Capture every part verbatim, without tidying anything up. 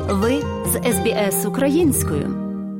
Ви з ес бі ес українською.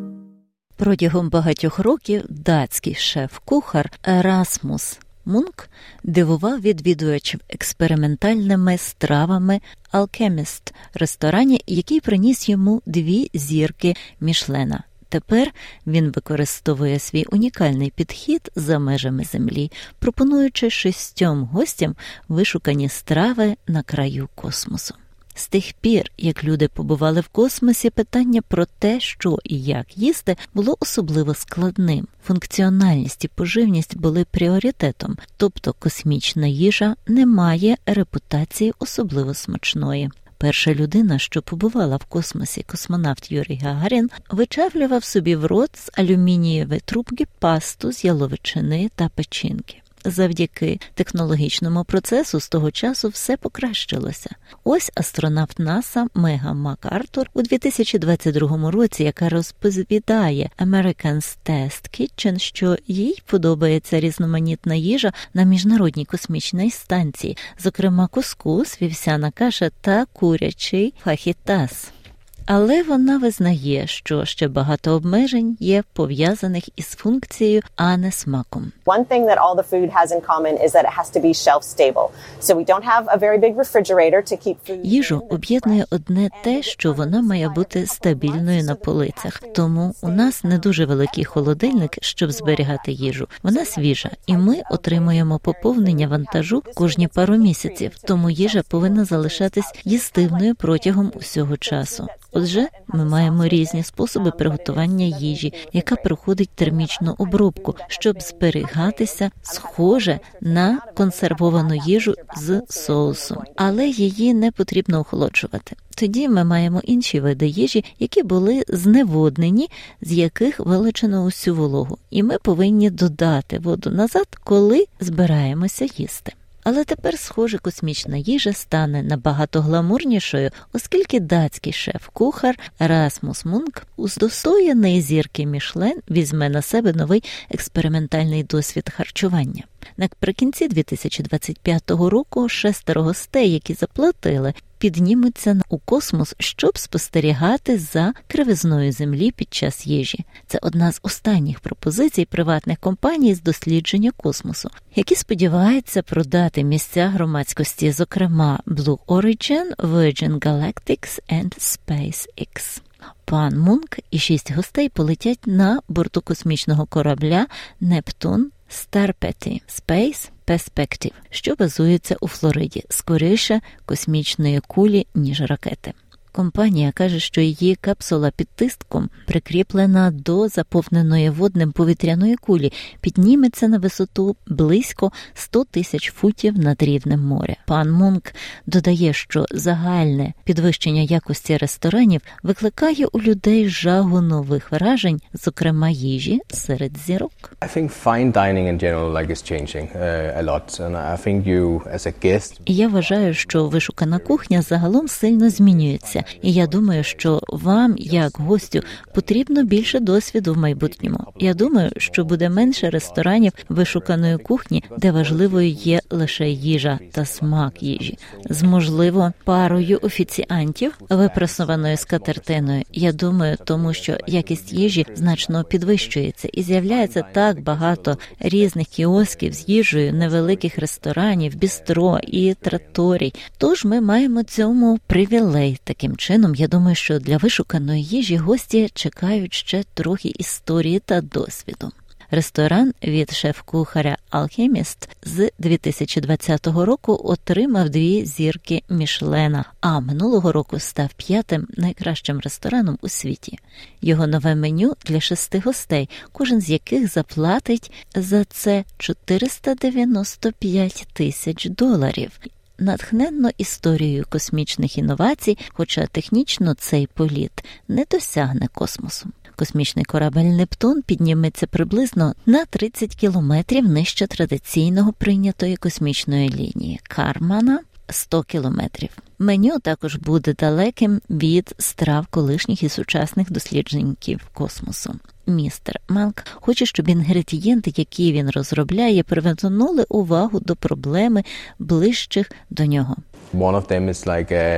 Протягом багатьох років датський шеф-кухар Расмус Мунк дивував відвідувачів експериментальними стравами «Alchemist» – ресторані, який приніс йому дві зірки Мішлена. Тепер він використовує свій унікальний підхід за межами землі, пропонуючи шістьом гостям вишукані страви на краю космосу. З тих пір, як люди побували в космосі, питання про те, що і як їсти, було особливо складним. Функціональність і поживність були пріоритетом, тобто космічна їжа не має репутації особливо смачної. Перша людина, що побувала в космосі, космонавт Юрій Гагарін, вичавлював собі в рот з алюмінієвої трубки пасту з яловичини та печінки. Завдяки технологічному процесу з того часу все покращилося. Ось астронавт НАСА Меган МакАртур у дві тисячі двадцять другому році, яка розповідає American's Test Kitchen, що їй подобається різноманітна їжа на Міжнародній космічній станції, зокрема кускус, вівсяна каша та курячий фахітас. Але вона визнає, що ще багато обмежень є пов'язаних із функцією, а не смаком. One thing that all the food has in common is that it has to be shelf stable. So we don't have a very big refrigerator to keep food. Їжу об'єднує одне те, що вона має бути стабільною на полицях. Тому у нас не дуже великий холодильник, щоб зберігати їжу. Вона свіжа, і ми отримуємо поповнення вантажу кожні пару місяців. Тому їжа повинна залишатись їстивною протягом усього часу. Отже, ми маємо різні способи приготування їжі, яка проходить термічну обробку, щоб зберігатися схоже на консервовану їжу з соусом. Але її не потрібно охолоджувати. Тоді ми маємо інші види їжі, які були зневоднені, з яких вилучено усю вологу. І ми повинні додати воду назад, коли збираємося їсти. Але тепер, схоже, космічна їжа стане набагато гламурнішою, оскільки датський шеф-кухар Расмус Мунк, удостоєний зірки Мішлен, візьме на себе новий експериментальний досвід харчування. Наприкінці дві тисячі двадцять п'ятого року шестеро гостей, які заплатили, піднімуться у космос, щоб спостерігати за кривизною Землі під час їжі. Це одна з останніх пропозицій приватних компаній з дослідження космосу, які сподіваються продати місця громадськості, зокрема Blue Origin, Virgin Galactic and SpaceX. Пан Мунк і шість гостей полетять на борту космічного корабля «Нептун Старпеті Space Perspective», що базується у Флориді, скоріше космічної кулі, ніж ракети. Компанія каже, що її капсула під тиском, прикріплена до заповненої водним повітряної кулі, підніметься на висоту близько сто тисяч футів над рівнем моря. Пан Мунк додає, що загальне підвищення якості ресторанів викликає у людей жагу нових вражень, зокрема їжі серед зірок. I think fine dining in general like is changing uh, a lot, and I think you as a guest. І я вважаю, що вишукана кухня загалом сильно змінюється. І я думаю, що вам, як гостю, потрібно більше досвіду в майбутньому. Я думаю, що буде менше ресторанів вишуканої кухні, де важливою є лише їжа та смак їжі. З, можливо, парою офіціантів, випрасованою скатертиною. Я думаю, тому що якість їжі значно підвищується і з'являється так багато різних кіосків з їжею, невеликих ресторанів, бістро і траторій. Тож ми маємо цьому привілей. Таким чином, я думаю, що для вишуканої їжі гості чекають ще трохи історії та досвіду. Ресторан від шеф-кухаря «Alchemist» з дві тисячі двадцятого року отримав дві зірки Мішлена, а минулого року став п'ятим найкращим рестораном у світі. Його нове меню для шести гостей, кожен з яких заплатить за це чотириста дев'яносто п'ять тисяч доларів. Натхненно історією космічних інновацій, хоча технічно цей політ не досягне космосу. Космічний корабель «Нептун» підніметься приблизно на тридцять кілометрів нижче традиційного прийнятої космічної лінії Кармана – сто кілометрів. Меню також буде далеким від страв колишніх і сучасних досліджників космосу. Містер Манк хоче, щоб інгредієнти, які він розробляє, привернули увагу до проблеми ближчих до нього. One of them is like a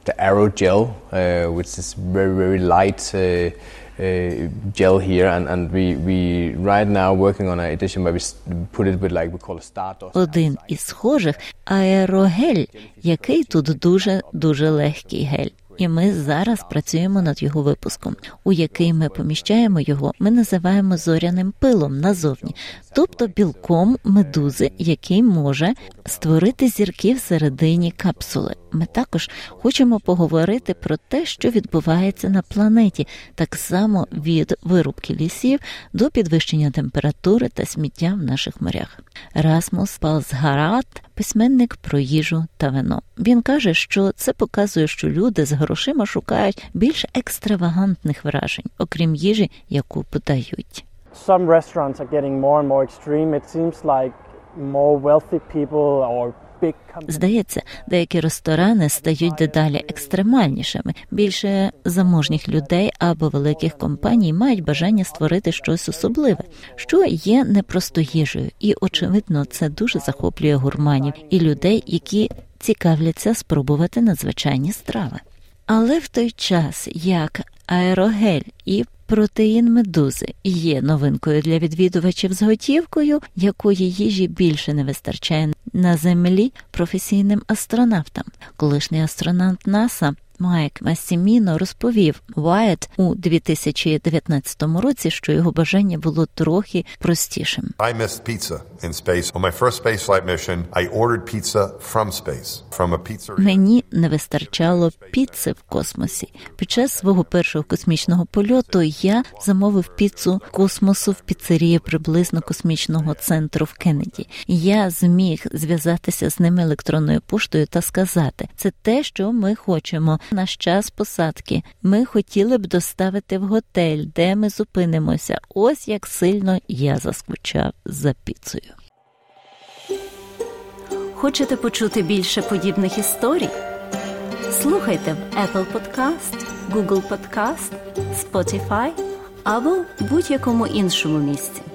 the aerogel, uh, which is very, very light uh, uh, gel here, and, and we, we right now working on an edition where we put it with like we call a stardust. Один із схожих – аерогель, який тут дуже-дуже легкий гель. І ми зараз працюємо над його випуском. У який ми поміщаємо його, ми називаємо зоряним пилом назовні, тобто білком медузи, який може створити зірки всередині капсули. Ми також хочемо поговорити про те, що відбувається на планеті, так само від вирубки лісів до підвищення температури та сміття в наших морях. Расмус Палсгарат – письменник про їжу та вино. Він каже, що це показує, що люди з грошима шукають більш екстравагантних вражень, окрім їжі, яку подають. Some restaurants are getting more and more extreme. It seems like more wealthy people or Здається, деякі ресторани стають дедалі екстремальнішими. Більше заможніх людей або великих компаній мають бажання створити щось особливе, що є не просто їжею. І, очевидно, це дуже захоплює гурманів і людей, які цікавляться спробувати надзвичайні страви. Але в той час, як аерогель і протеїн медузи є новинкою для відвідувачів з готівкою, якої їжі більше не вистачає на Землі професійним астронавтам. Колишній астронавт НАСА Майк Массіміно розповів Wired у дві тисячі дев'ятнадцятому році, що його бажання було трохи простішим. I missed pizza in space. On my first spaceflight mission, I ordered pizza from space, from a pizzeria. Мені не вистачало піци в космосі. Під час свого першого космічного польоту я замовив піцу космосу в піцерії приблизно космічного центру в Кеннеді. Я зміг зв'язатися з ними електронною поштою та сказати: "Це те, що ми хочемо. Наш час посадки. Ми хотіли б доставити в готель, де ми зупинимося. Ось як сильно я заскучав за піцею." Хочете почути більше подібних історій? Слухайте в Apple Podcast, Google Podcast, Spotify або в будь-якому іншому місці.